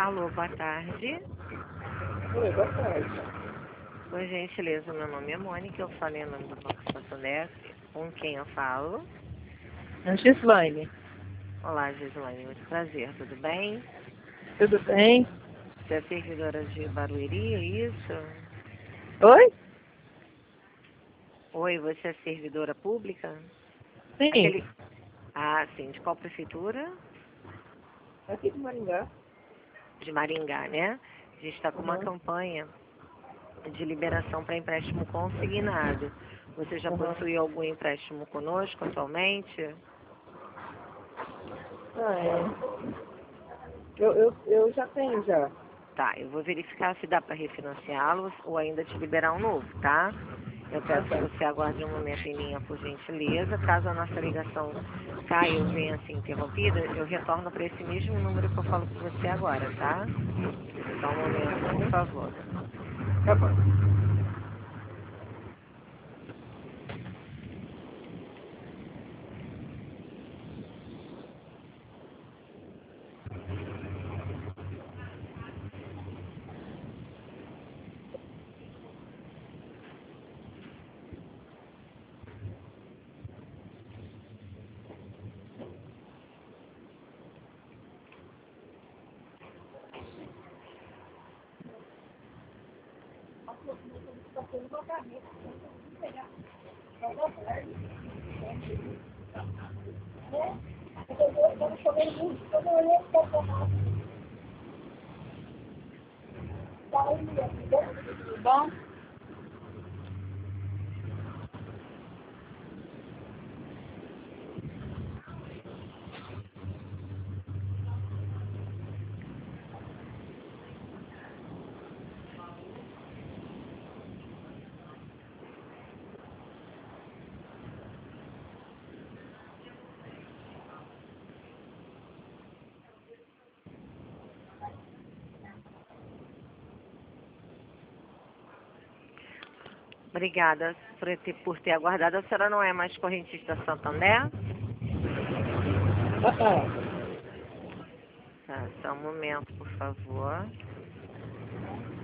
Alô, boa tarde. Oi, boa tarde. Por gentileza, meu nome é Mônica, eu falei em nome do Banco Santander. Com quem eu falo? A Gislaine, Olá, Gislaine, muito prazer, tudo bem? tudo bem? Você é servidora de Barueri, é isso? Oi? Oi, você é servidora pública? Sim, Ah, sim, de qual prefeitura? aqui de Maringá. De Maringá, né? A gente está com uma Uhum. campanha de liberação para empréstimo consignado. Você já Uhum. possui algum empréstimo conosco atualmente? Ah, é. Eu já tenho já. Tá, eu vou verificar se dá para refinanciá-los ou ainda te liberar um novo, tá? Eu Ah, peço que tá. você aguarde um momento em linha, por gentileza. Caso a nossa ligação caia ou venha a ser interrompida, eu retorno para esse mesmo número que eu falo com você agora, tá? Só um momento, por favor. Tá bom. Bom? Obrigada por ter aguardado. A senhora não é mais correntista Santander? Ah, Tá, só um momento, por favor.